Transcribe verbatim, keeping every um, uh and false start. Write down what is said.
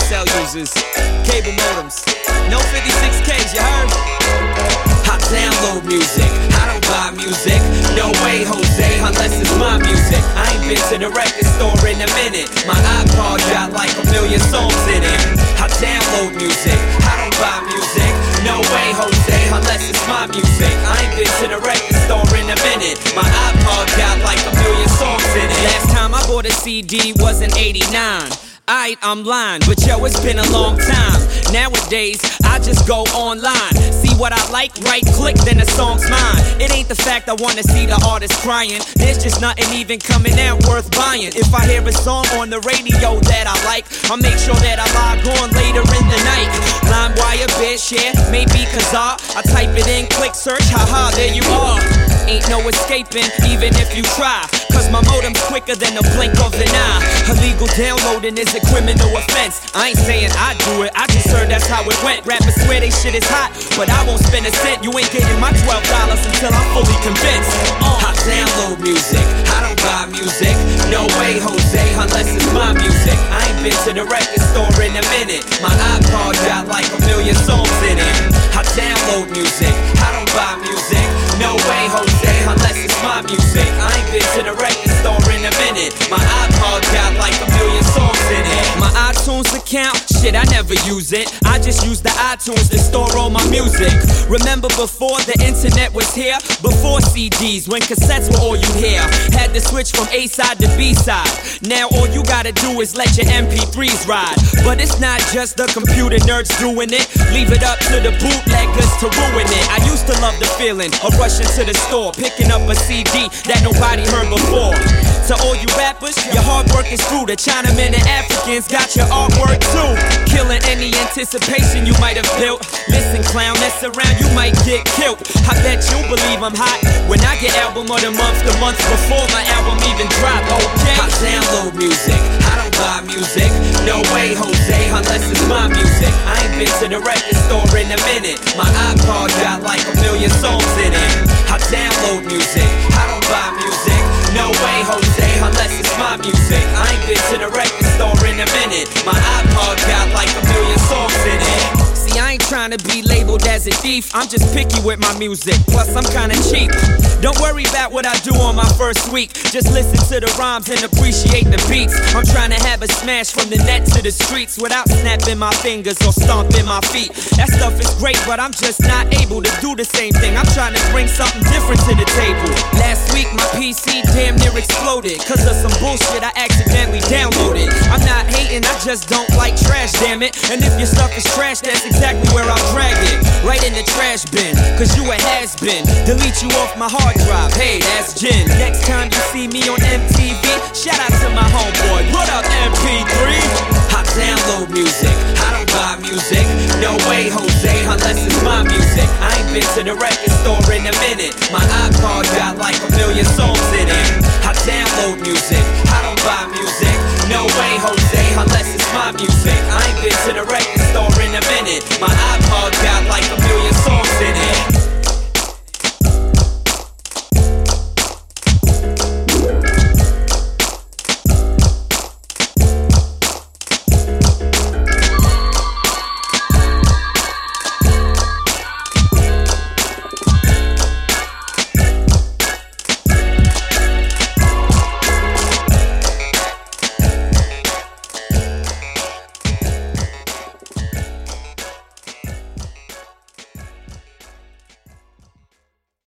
cell users, cable modems, no fifty-six Ks, you heard? I download music, I don't buy music. No way, Jose, unless it's my music. I ain't been to the record store in a minute. My iPod got like a million songs in it. I download music, I don't buy music. No way, Jose, unless it's my music. I ain't been to the record store in a minute. My iPod got like a million songs in it. Last time I bought a C D was in eighty-nine. Aight, I'm lying, but yo, it's been a long time. Nowadays, I just go online, see what I like, right click, then the song's mine. It ain't the fact I wanna see the artist crying. There's just nothing even coming out worth buying. If I hear a song on the radio that I like, I'll make sure that I log on later in the night. LimeWire, BitShare, maybe Kazaa. I type it in, click search, haha, there you are. Ain't no escaping, even if you try, cause my modem's quicker than the blink of an eye. Illegal downloading is a criminal offense. I ain't saying I do it, I just heard that's how it went. Rappers swear they shit is hot, but I won't spend a cent. You ain't getting my twelve dollars until I'm fully convinced. uh, I download music, I don't buy music. No way, Jose, unless it's my music. I ain't been to the record store in a minute. My iPod got like a million songs in it. I download music, I don't buy music. No way, Jose, unless it's my music. I ain't been to the record store in a minute. My iPod got like a million songs in it. My iTunes account, shit, I never use it. I just use the iTunes to store all my music. Remember before the internet was here? Before C Ds, when cassettes were all you hear. Had to switch from A side to B side. Now all you gotta do is let your M P threes ride. But it's not just the computer nerds doing it. Leave it up to the bootleggers to ruin it. I used to love the feeling of rushing to the store, picking up a C D that nobody heard before. To all you rappers, your hard work is through. The Chinamen and Africans got your artwork too. Killing any anticipation you might have built. Listen, clown, mess around, you might get killed. I bet you believe I'm hot when I get album of the month the month before my album even drop, okay? I download music, I don't buy music. No way, Jose, unless it's my music. I ain't been to the record store in a minute. My iPod got like a million songs in it. I download music, I don't buy music. No way, Jose, unless it's my music. I ain't been to the record store in a minute. My iPod got like a million songs in it. See, I ain't trying to be labeled as a thief. I'm just picky with my music, plus I'm kinda cheap. Don't worry about what I do on my first week. Just listen to the rhymes and appreciate the beats. I'm trying to have a smash from the net to the streets without snapping my fingers or stomping my feet. That stuff is great, but I'm just not able to do the same thing. I'm trying to bring something different to the table. Last week my P C damn near exploded cause of some bullshit I accidentally downloaded. I'm not hating, I just don't like trash, damn it. And if your stuff is trash, that's exactly where I'll drag it. Right in the trash bin, cause you a has-been. Delete you off my hard drive, hey, that's Jen. Next time you see me on M T V, shout out to my homeboy, what up M P three? I download music, I don't buy music. No way, Jose, unless it's my music. I ain't been to the record store in a minute. My iPod got like a million songs in it. I download music, I don't buy music.